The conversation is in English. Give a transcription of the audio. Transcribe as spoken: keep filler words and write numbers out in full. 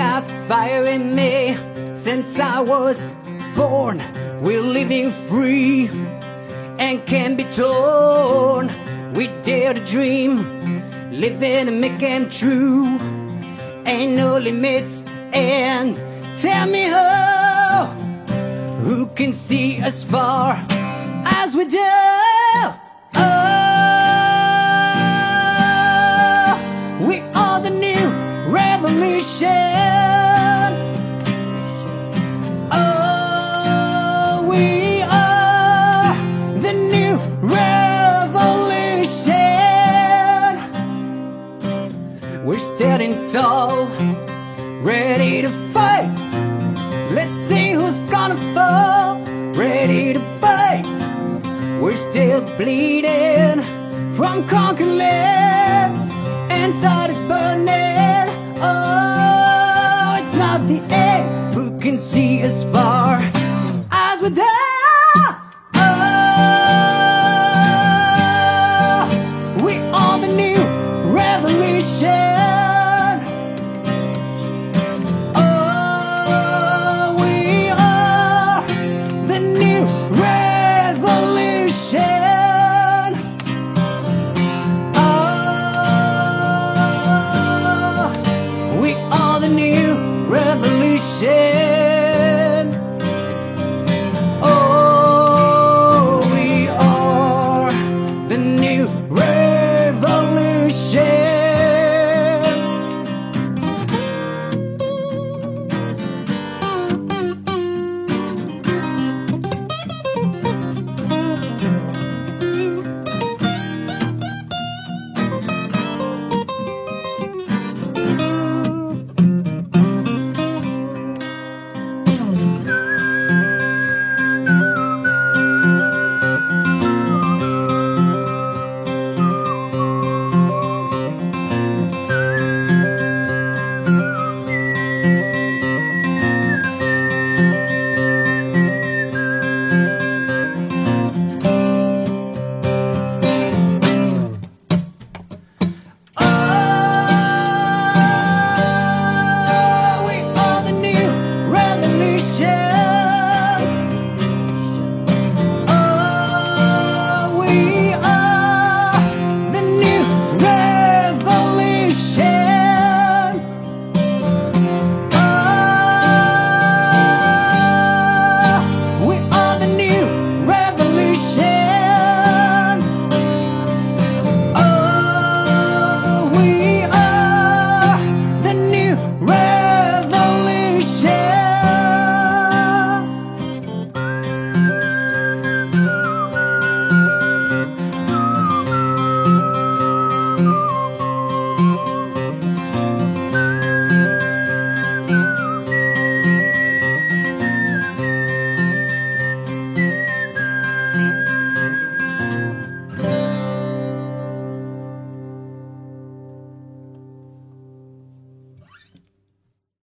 got fire in me since I was born. We're living free and can be torn. We dare to dream, living and make them true. Ain't no limits, and tell me how, who can see as far as we do? Oh, we are the new revolution. Oh, we are the new revolution. We're standing tall, ready to fight. Let's see who's gonna fall, ready to bite. We're still bleeding from conquered lands. Inside it's burning. Oh, it's not the end. Who can see as far as we're done?